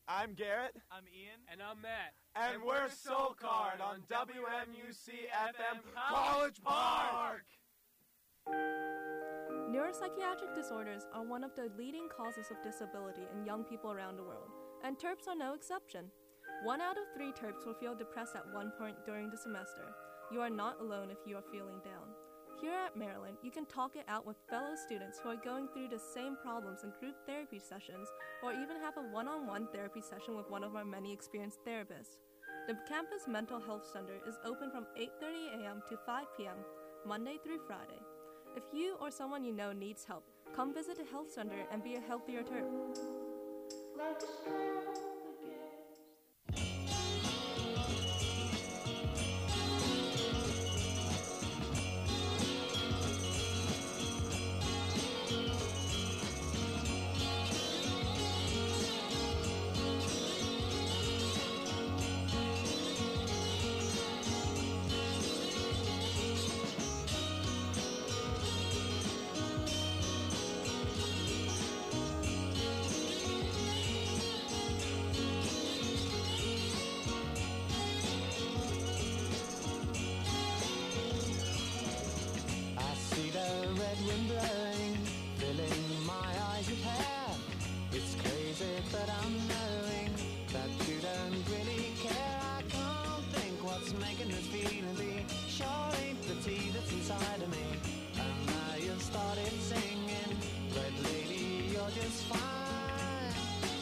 I'm Garrett. I'm Ian. And I'm Matt. And we're Soul Card on WMUC-FM College Park! Neuropsychiatric disorders are one of the leading causes of disability in young people around the world, and Terps are no exception. 1 out of 3 Terps will feel depressed at one point during the semester. You are not alone if you are feeling down. Here at Maryland, you can talk it out with fellow students who are going through the same problems in group therapy sessions, or even have a one-on-one therapy session with one of our many experienced therapists. The campus mental health center is open from 8:30 a.m. to 5 p.m., Monday through Friday. If you or someone you know needs help, come visit the health center and be a healthier Terp. But I'm knowing that you don't really care. I can't think what's making this feeling be. Sure ain't the tea that's inside of me. And now you've started singing, Red Lady, you're just fine.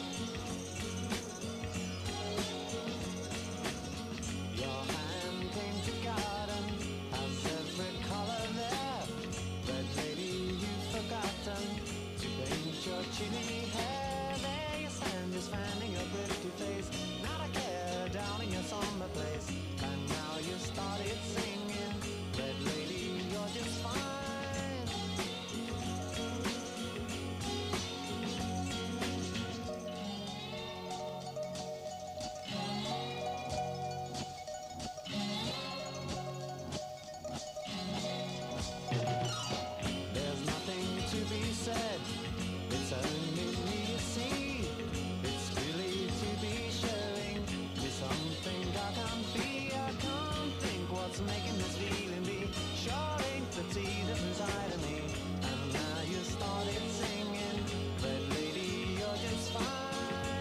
Your hand-painted garden has every colour there. Red Lady, you've forgotten to paint your chilly hair. Just finding your pretty face, not a care down in your summer place. And now you started singing, Red Lady, you're just fine. There's nothing to be said, it's only me you see. Something I can't be, I can't think what's making this feeling be. Sure ain't the tea that's inside of me. And now you started singing, Red Lady, you're just fine.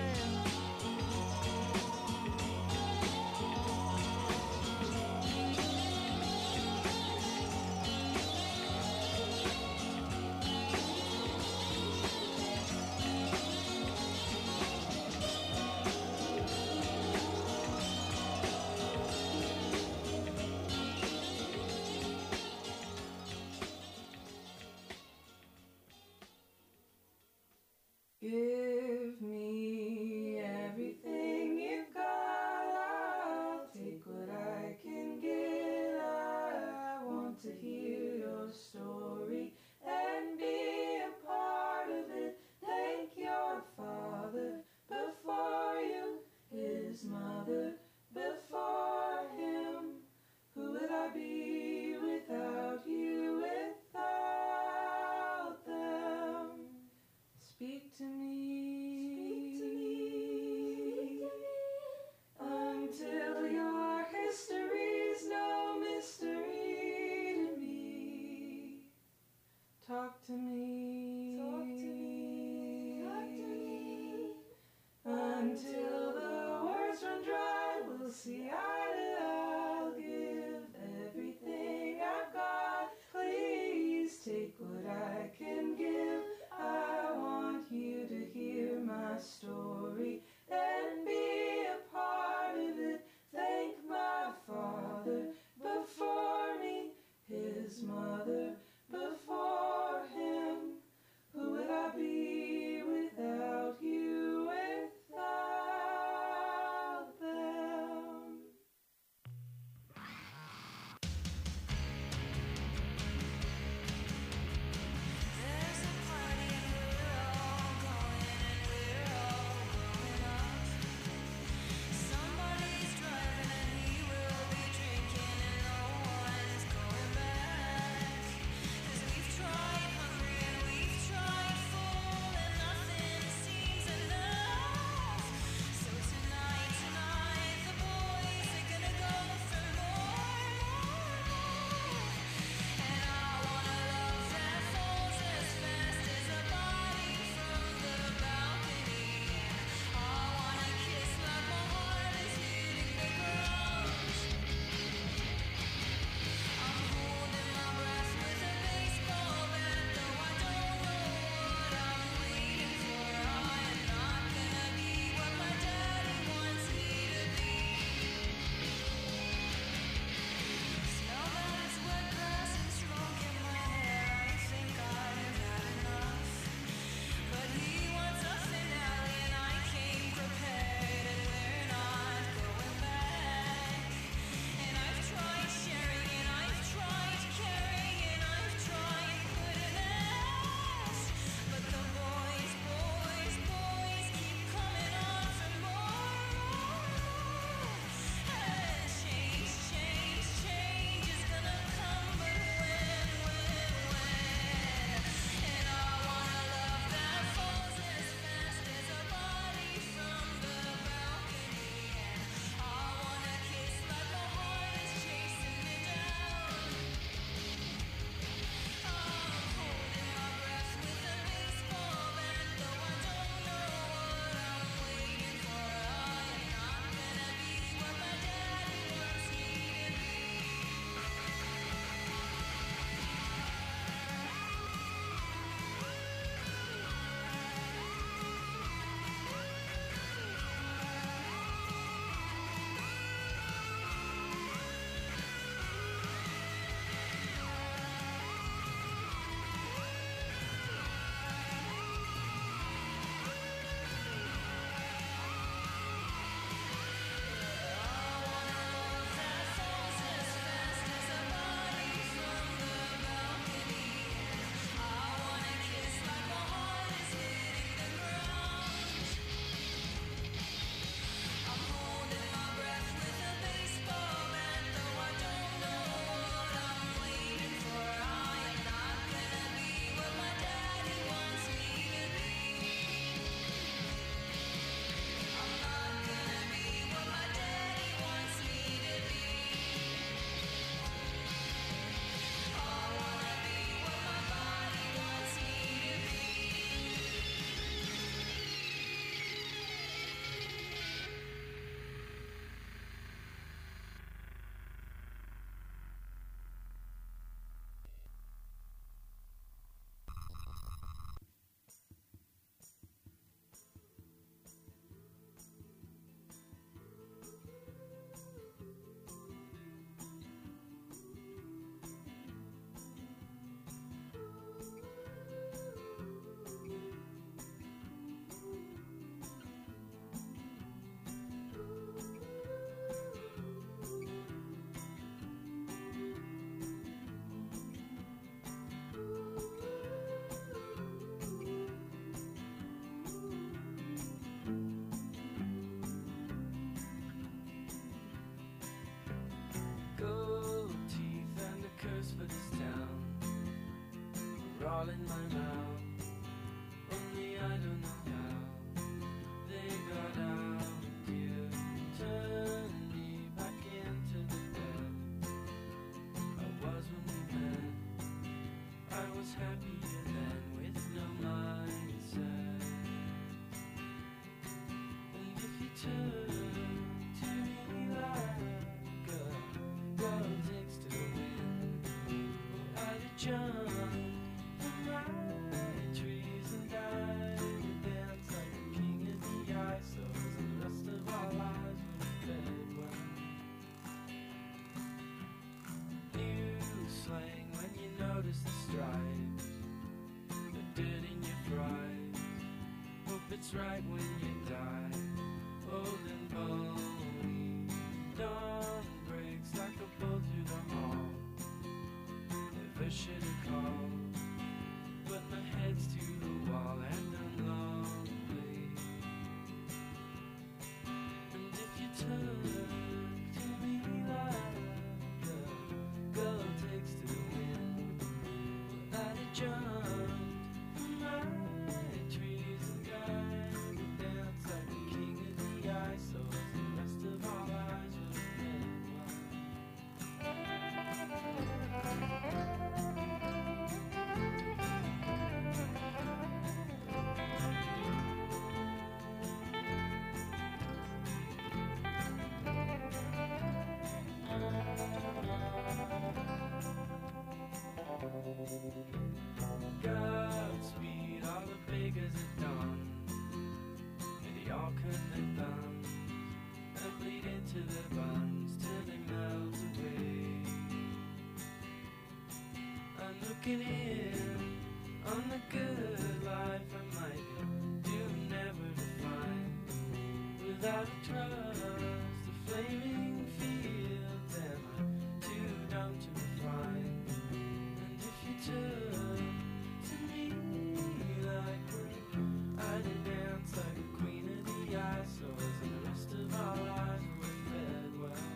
Give me everything you've got, I'll take what I can get. I want to hear your story and be a part of it. Thank your father before you, his mother before him. Who would I be without you, without them? Speak to me, until your history's no mystery to me. Talk to me, until the words run dry. We'll see eye to eye. I'll give everything I've got. Please take what I can give. I want you to hear my story and be a part of it. Thank my father before me, his mother before him. Who would I be without you, without them? all in my mouth. Only I don't know how they got out. You turned me back into the bed I was when we met. I was happier then with no mindset. And if you turn to me like a girl takes to the wind, I'd jump from my trees and die and dance like a king of the ISOs, and the rest of our lives would have fed well. You slang when you notice the stripes, the dirt in your fries. Hope it's right when you die, old and bony. Dawn breaks like a bolt through the hall. Never should have called, but my head's to the wall and I'm lonely. And if you turn to me like a girl takes to the wind, well, I'd have jumped from my trees and died and dance like the king of the ISOs, and the rest of our lives would have been well. Godspeed, all the beggars at dawn, and they all cut their thumbs and bleed into their buns till they melt away. I'm looking in on the good life I might do never to find without a trust, the flaming fields am I too dumb to find. And if you turn to me like when I did dance like a queen of the ISOs, and the rest of our lives were fed well.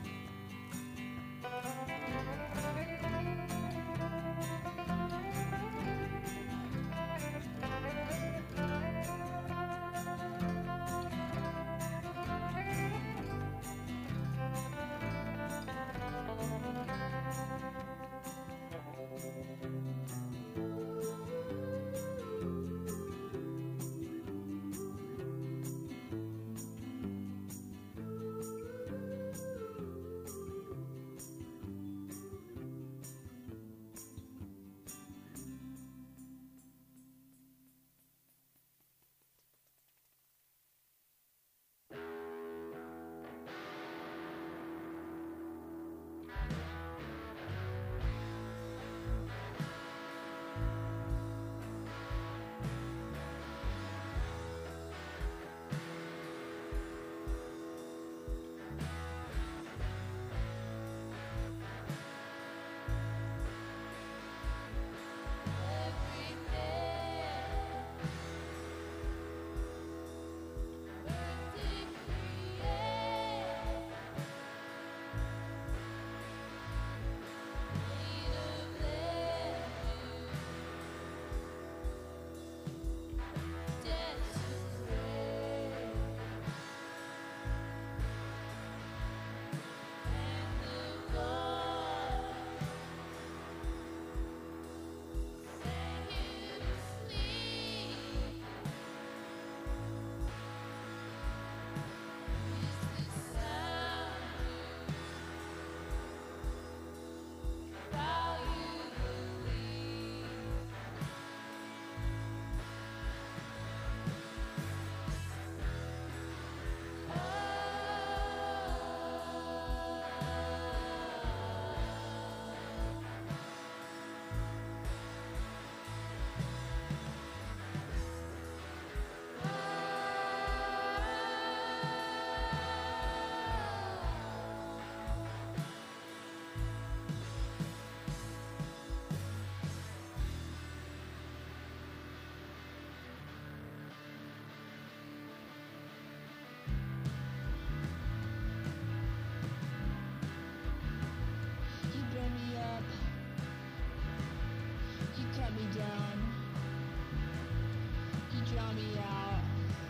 drown me out.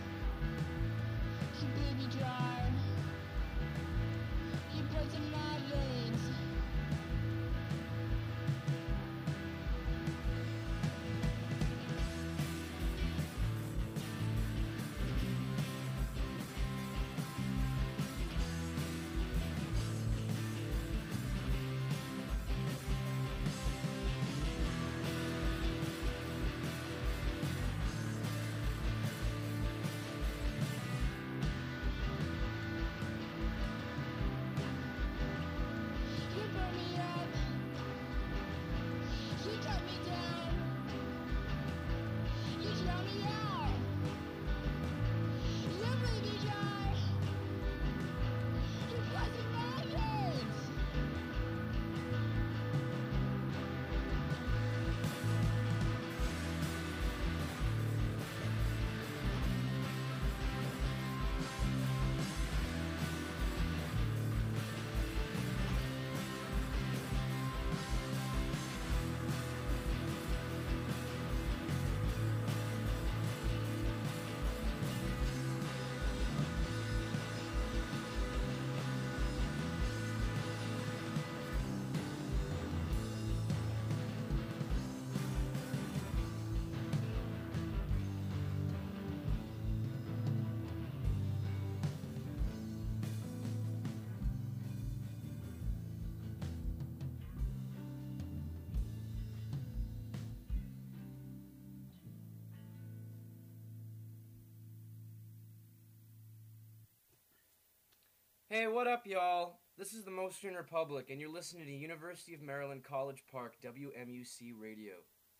You bleed me dry. You poison my veins. You burn me up. You cut me down. You drown me out. You bleed me dry. You poison my veins. Hey, what up, y'all? This is the Mostern Republic, and you're listening to University of Maryland College Park, WMUC Radio.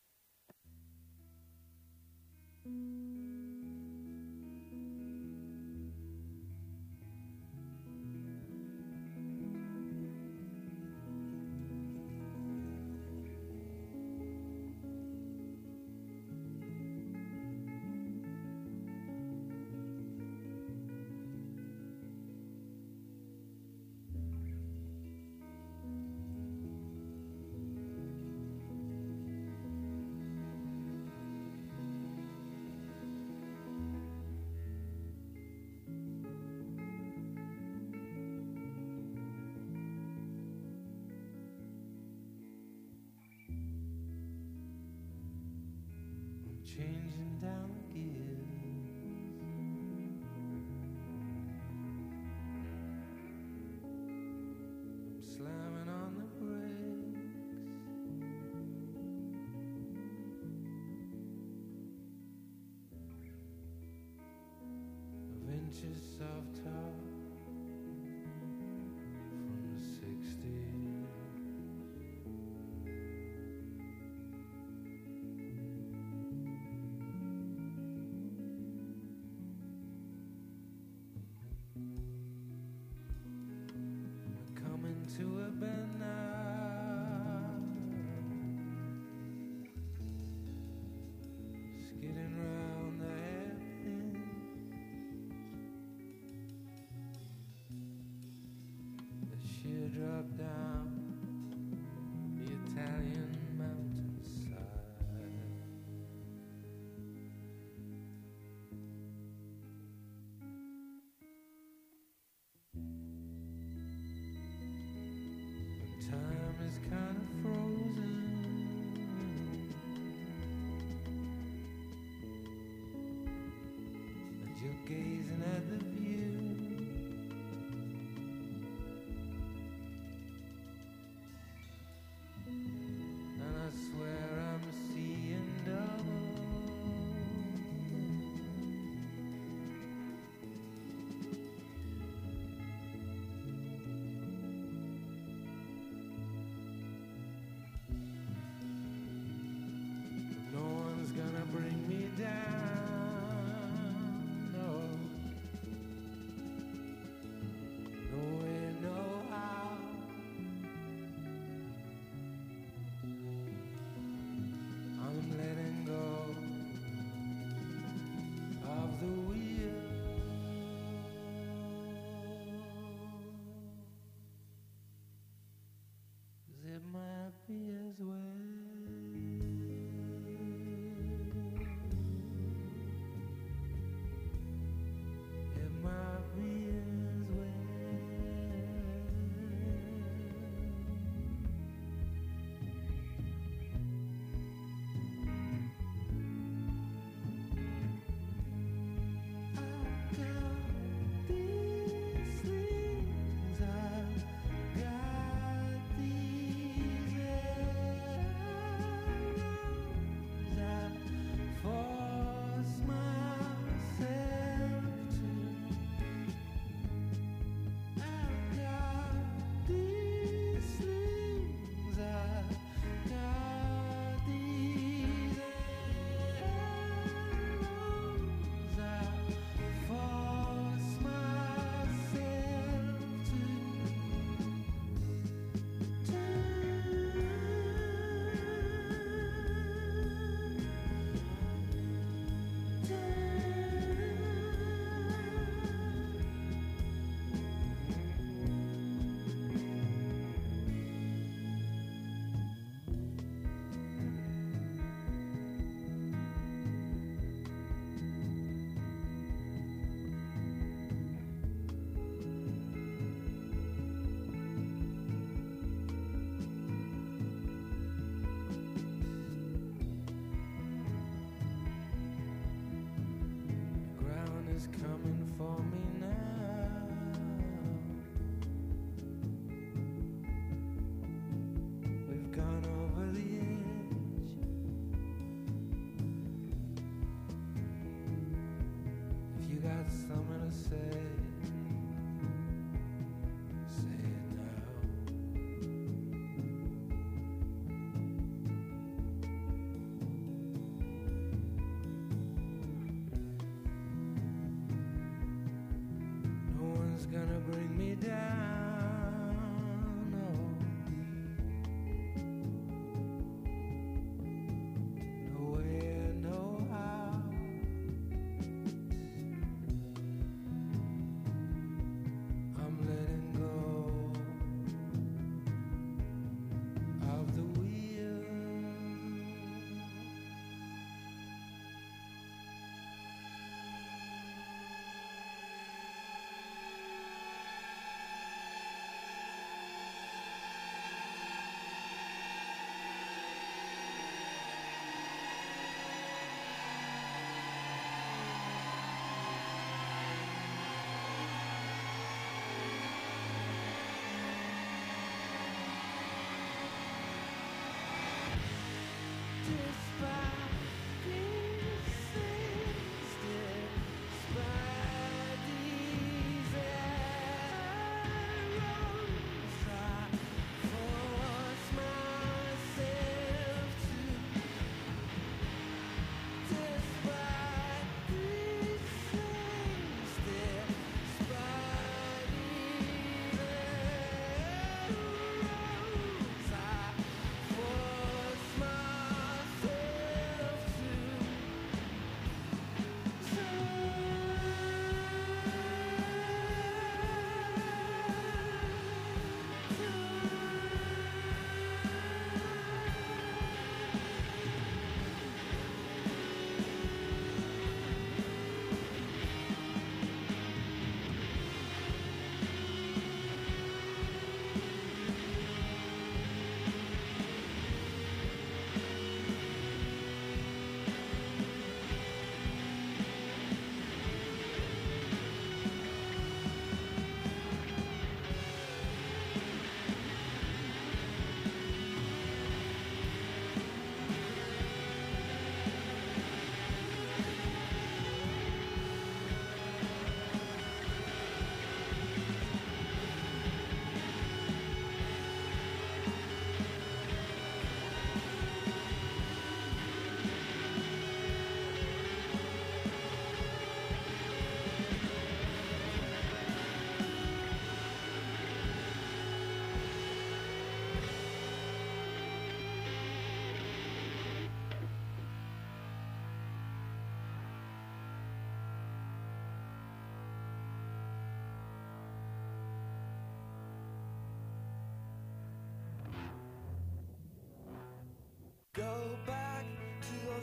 I'm changing down the gears. I'm slamming on the brakes. Of inches of top from the 60s. Coming to a bend now, skidding round the hairpin. The sheer drop down the Italian mountainside. Time is kind of frozen, and you're gazing at the view. And I swear I'm seeing double. No one's gonna bring me down, no.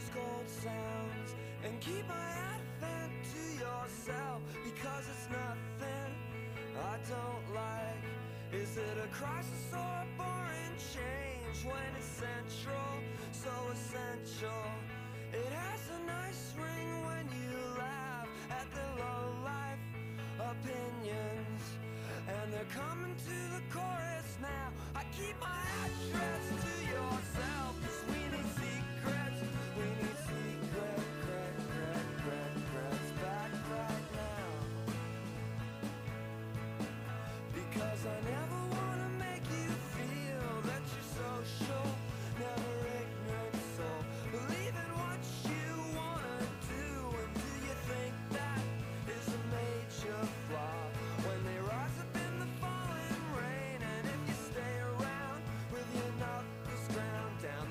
gold sounds and keep my advent to yourself, because it's nothing I don't like. Is it a crisis or a boring change when it's central, so essential? It has a nice ring when you laugh at the low-life opinions, and they're coming to the chorus now. I keep my address to yourself, 'cause we need secrets. We need secrets back right now. Because I never wanna make you feel that you're social, never ignorant soul. Believe in what you wanna do, and do you think that is a major flaw? When they rise up in the falling rain, and if you stay around with your knuckles ground down,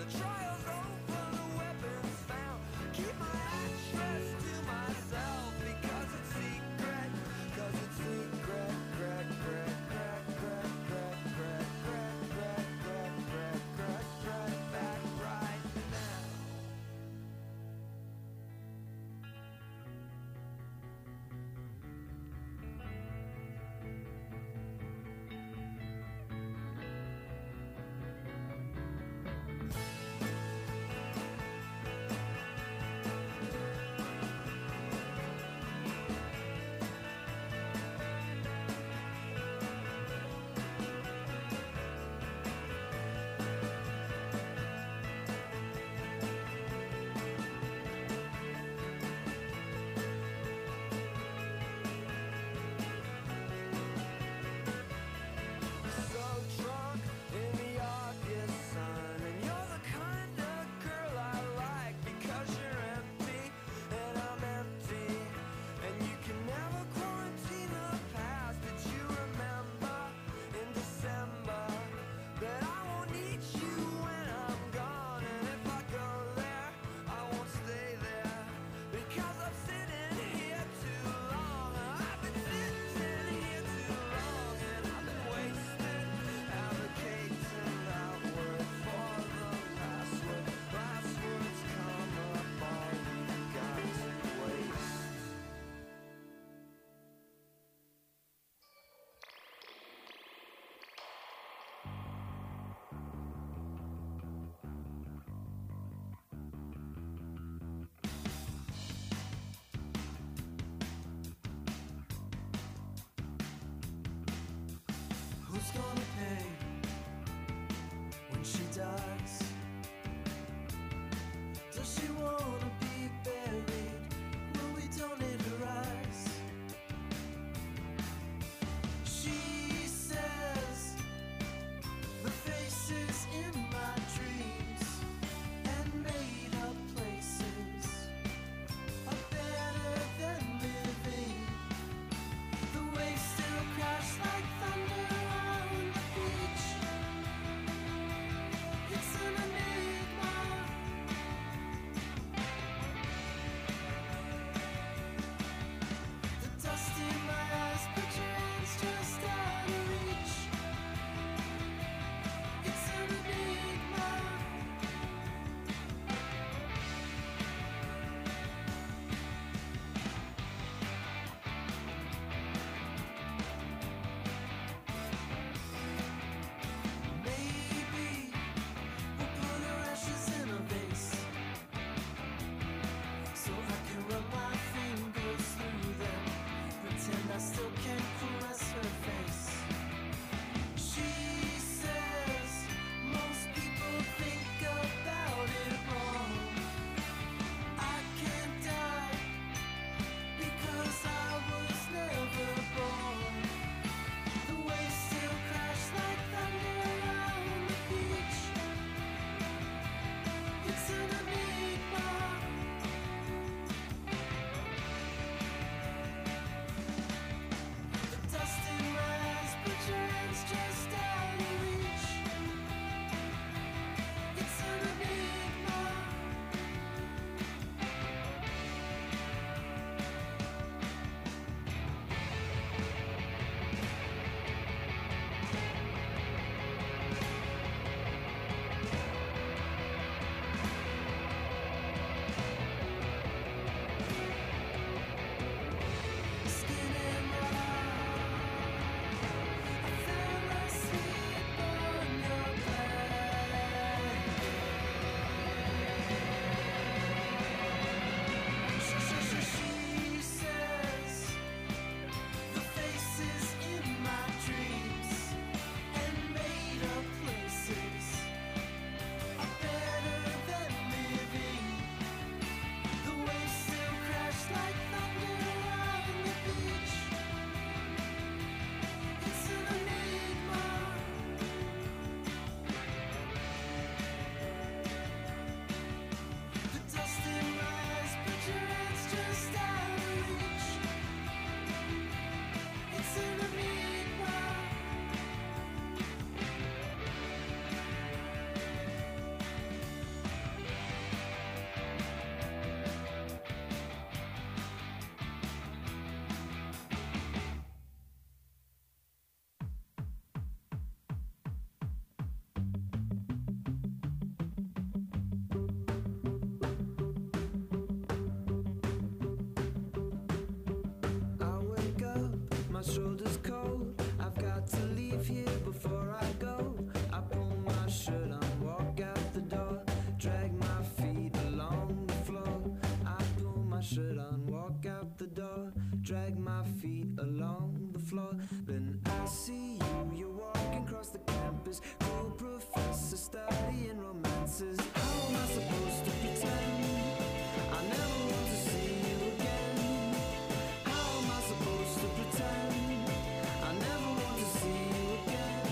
drag my feet along the floor. Then I see you, you're walking across the campus. Cool professor studying romances. How am I supposed to pretend I never want to see you again? How am I supposed to pretend I never want to see you again?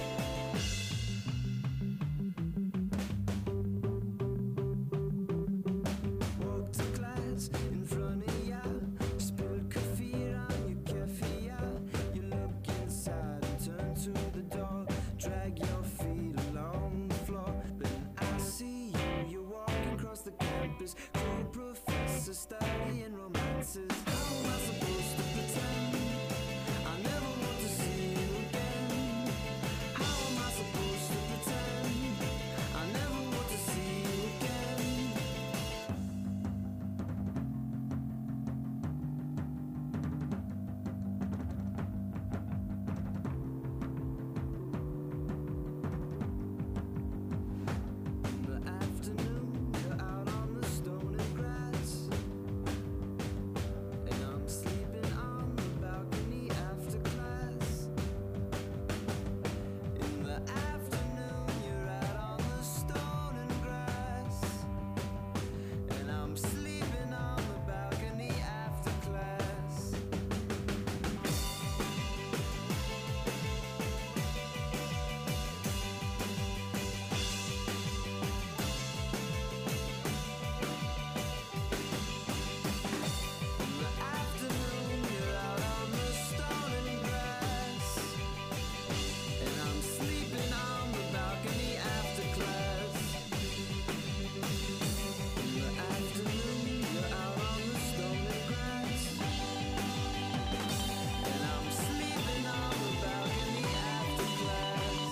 Walk to class in front of ya, spilled coffee on your keffia. You look inside and turn to the door, drag your feet along the floor. Then I see you, you're walking across the campus. Cool professor studying romances. How am I supposed to pretend I never want to see you again? How am I supposed to pretend I never want to see you again? In the afternoon, you're out on the stone and grass, and I'm sleeping on the balcony after class. In the afternoon, you're out on the stone and grass, and I'm sleeping on the balcony after class. In the afternoon, you're out on the stone and grass, and I'm sleeping on the balcony after class. In the afternoon, you're out on the stone and grass, and I'm sleeping on the balcony after class.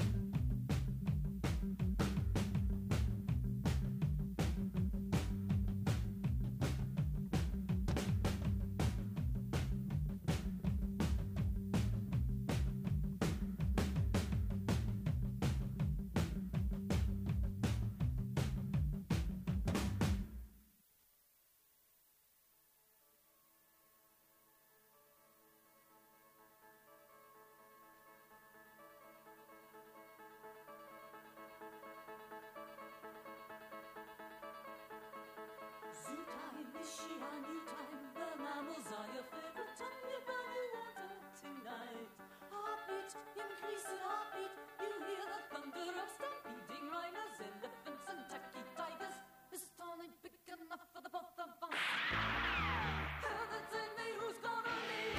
Zoo time, fishy on you time. The mammals are your favorite time. You value water tonight. Heartbeat, increase in heartbeat. You hear the thunder of stampeding rhinos, elephants, and tacky tigers. This town ain't big enough for the both of us. Heaven send me, who's gonna leave?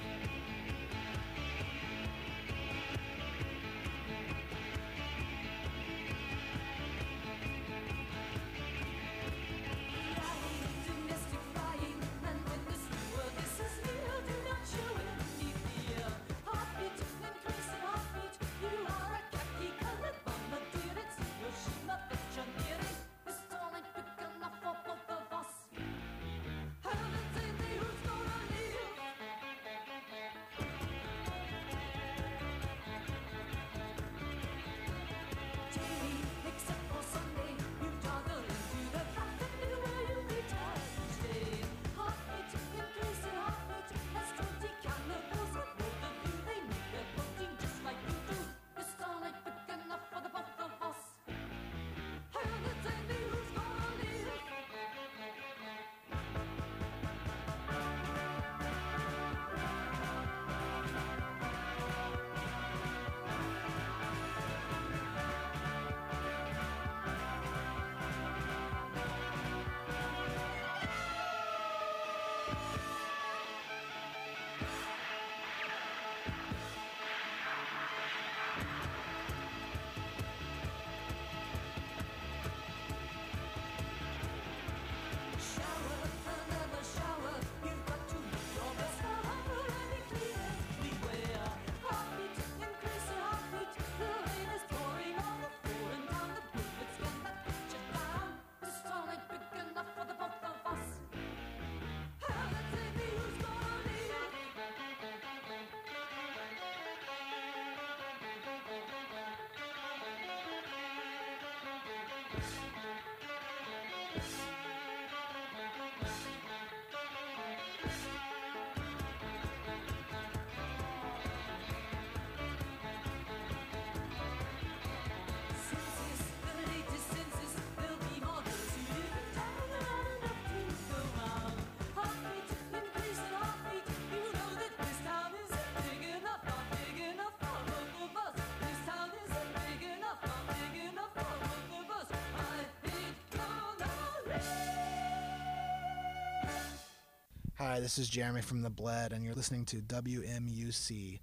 Flying, domestic flying, and when the stewardess is near, do not show any fear. Heartbeat, increase in heartbeat. You are a khaki-colored bombardier. It's Hiroshima that you're nearing. This town ain't big enough for both of us. Heaven send me, who's gonna leave? Daily, except for Sunday, you toggle into the path anywhere you return each day. Heartbeat, increase in heartbeat. As 20 cannibals report of you, they need their protein just like you do. This town ain't big enough for the both of us. Heaven send me, who's gonna leave? Shower, another shower. You've got to look your best for hunger and be clear. Beware, heartbeat, increase in heartbeat. The rain is pouring on the floor and down. The bullets cannot get you down. This town ain't big enough for the both of us. Heaven send me, who's gonna leave? Hi, this is Jeremy from The Bled, and you're listening to WMUC.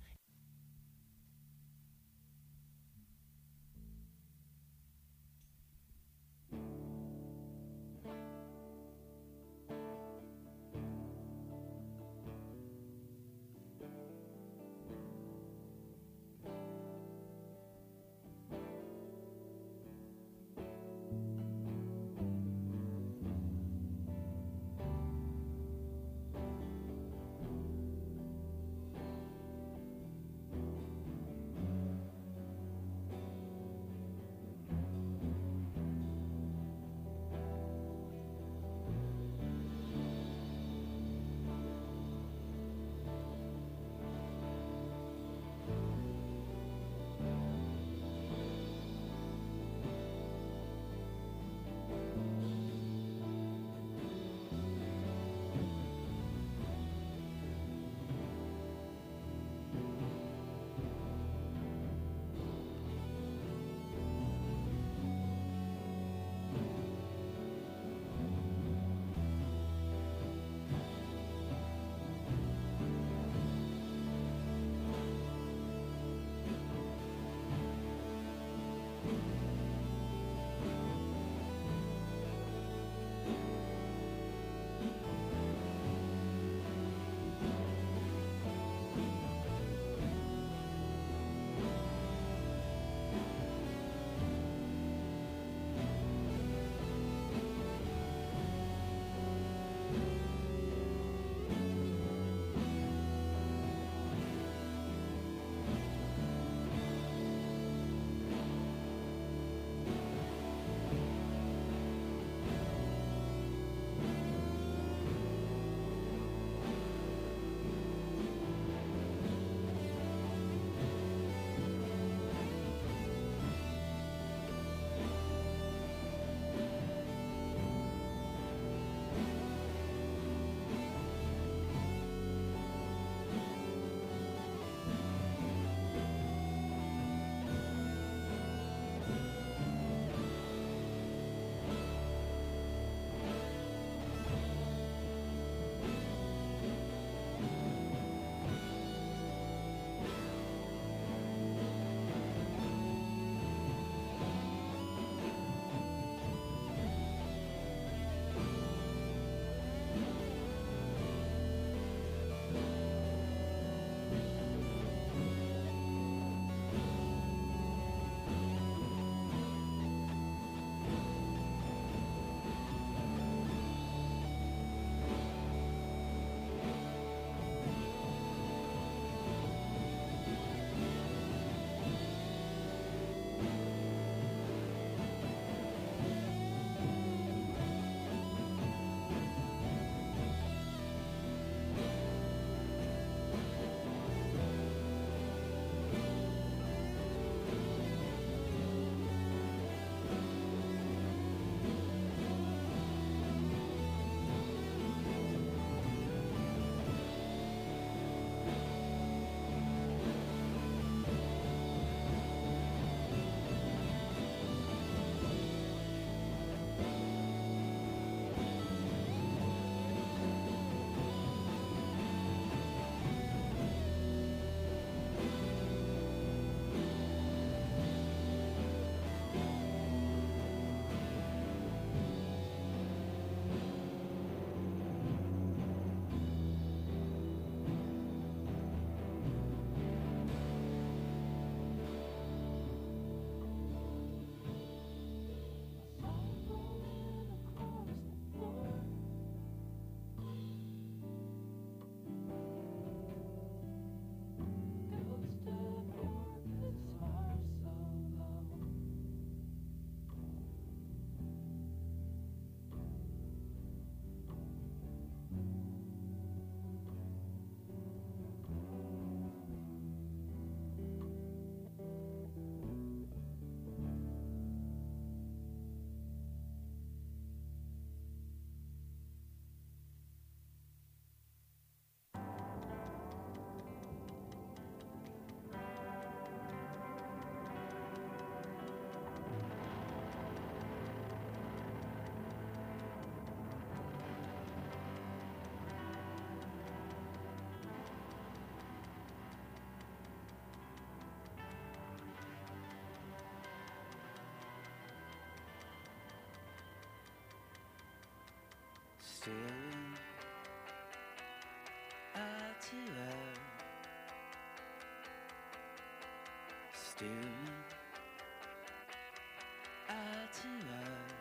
staring eye to eye, staring eye to eye.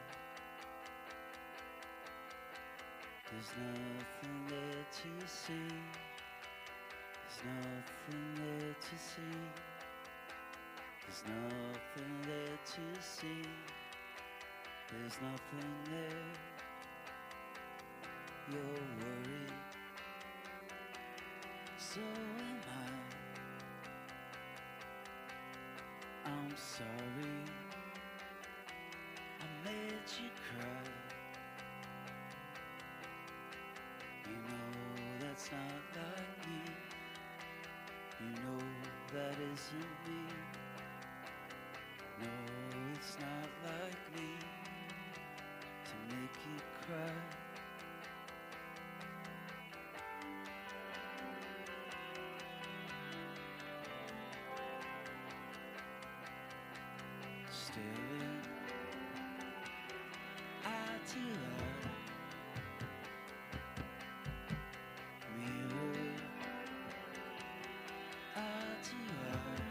There's nothing there to see. There's nothing there to see. There's nothing there to see. There's nothing there. You're worried, so am I. I'm sorry I made you cry. You know that's not like me. You know that isn't me. No, it's not like me to make you cry. Staring eye to eye, mirror eye to eye.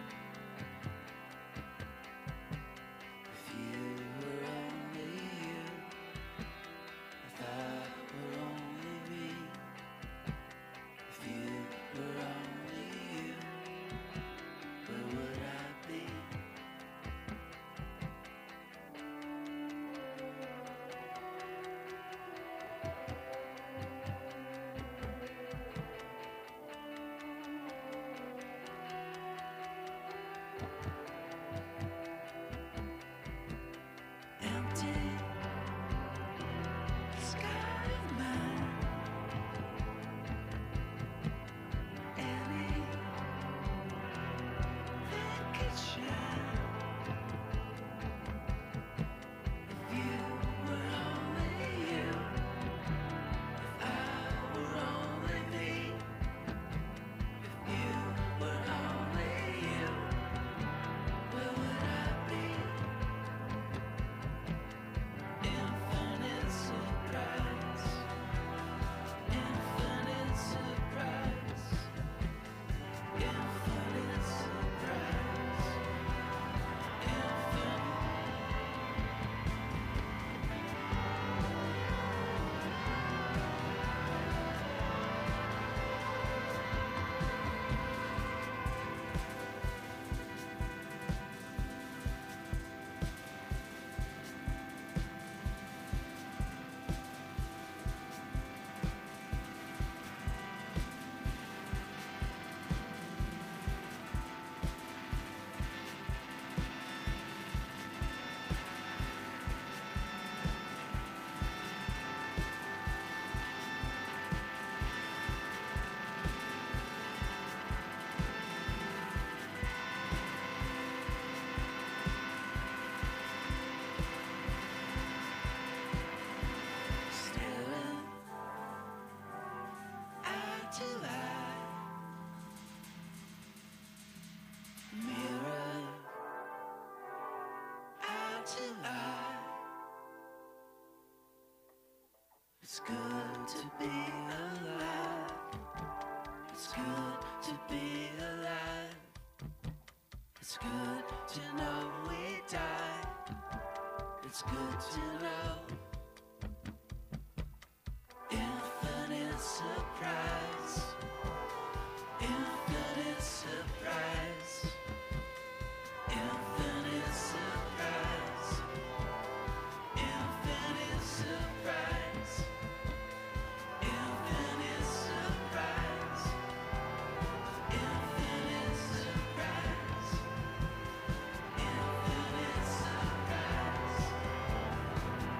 If you were only you, if I were only me, if you were only you, where would I be? Empty sky of mine. Anything could shine. If you were only you, if I were only me, if you were only you, where would I be? Infinite surprise, infinite surprise, infinite surprise, infinite. Staring eye to eye, mirror eye to eye. It's good to be alive. It's good to be alive. It's good to know we die. It's good to know. Infinite surprise, infinite surprise, infinite surprise, infinite surprise, infinite surprise, infinite surprise, infinite surprise.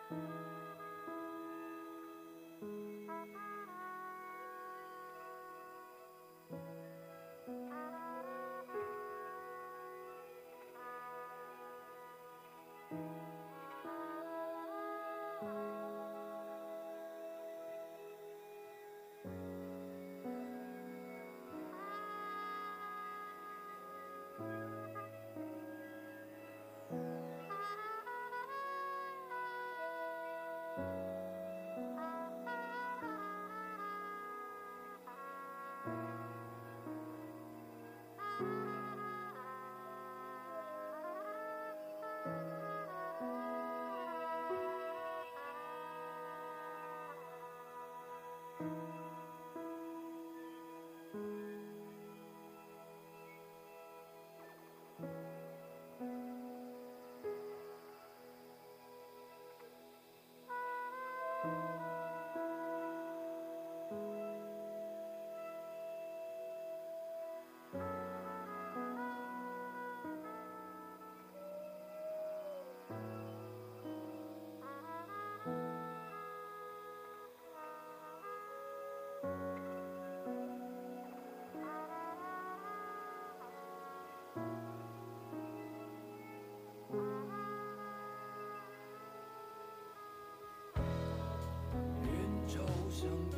面朝向北，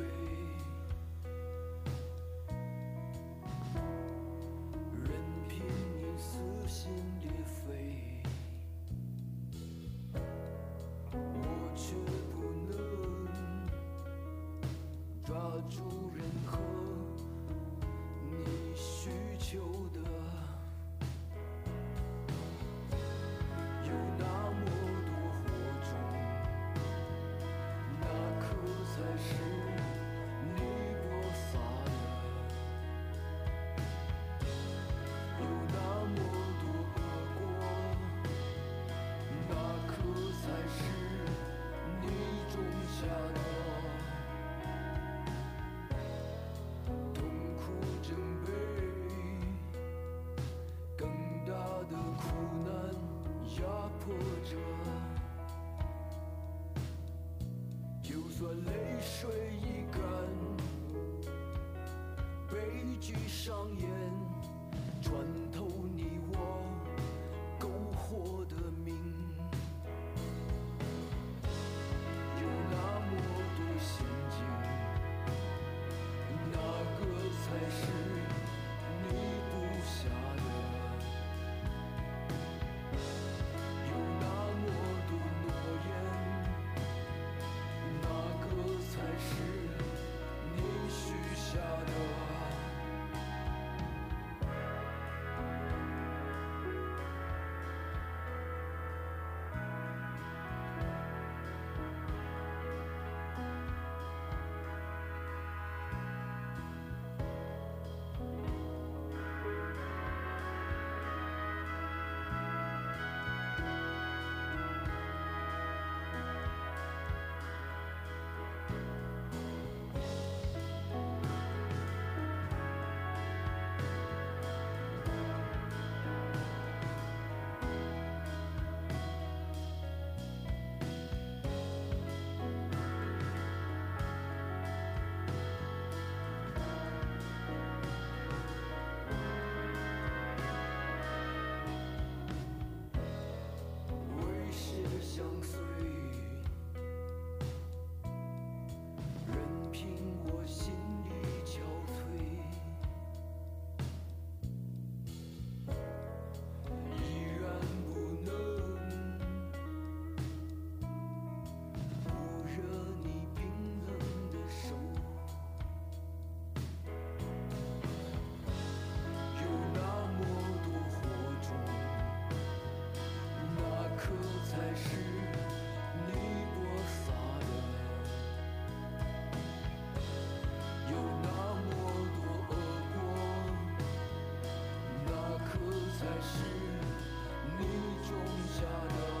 任凭你撕心裂肺，我却不能抓住任何你需求的。有那么多火种，那颗才是你播撒的。有那么多恶果，那颗才是你种下的。痛苦正被更大的苦难压迫着，就算泪水已干，悲剧上演，穿透你我苟活的命。有那么多陷阱，哪个才是你布下的？有那么多诺言，哪个才是你许下的？为血相随，任凭我心力憔悴，依然不能不热你冰冷的手。有那么多火种，那颗才是你播撒的。有那么多恶果，那颗才是你种下的。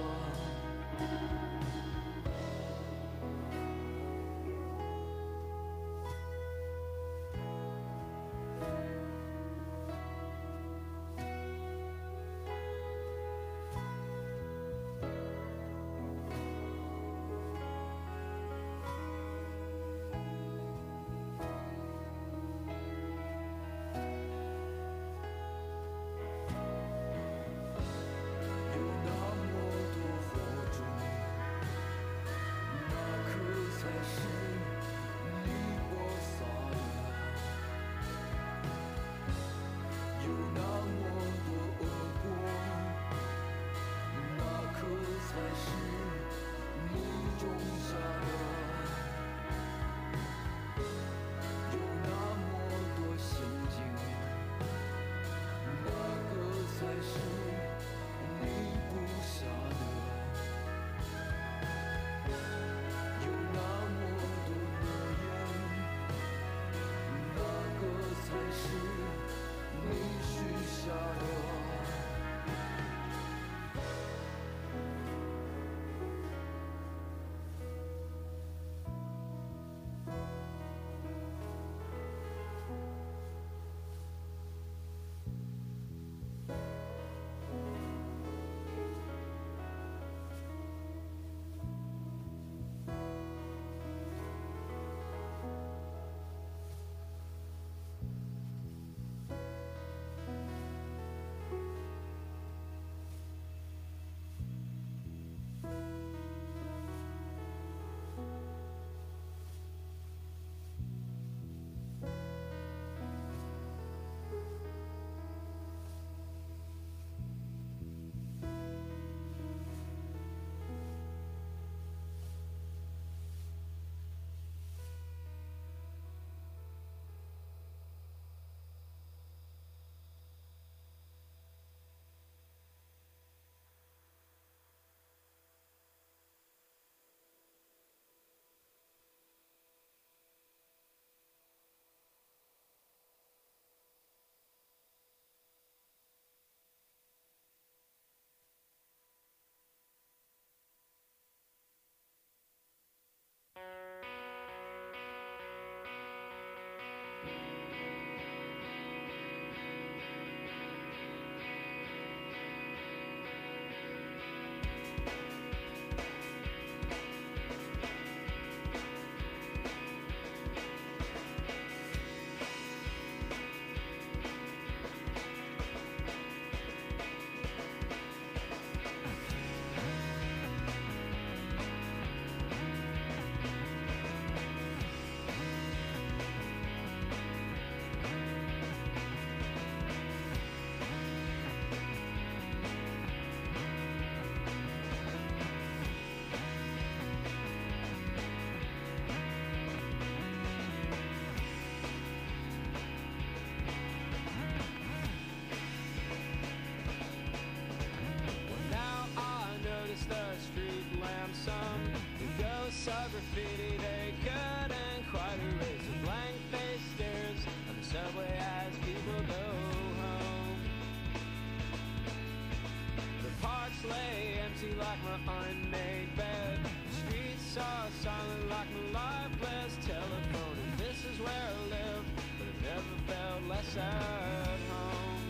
lay empty like my unmade bed. Streets are silent like my lifeless telephone. And this is where I live, but I've never felt less at home.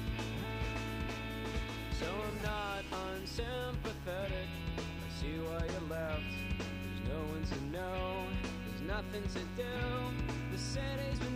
So I'm not unsympathetic. I see why you left. There's no one to know, there's nothing to do. The city's been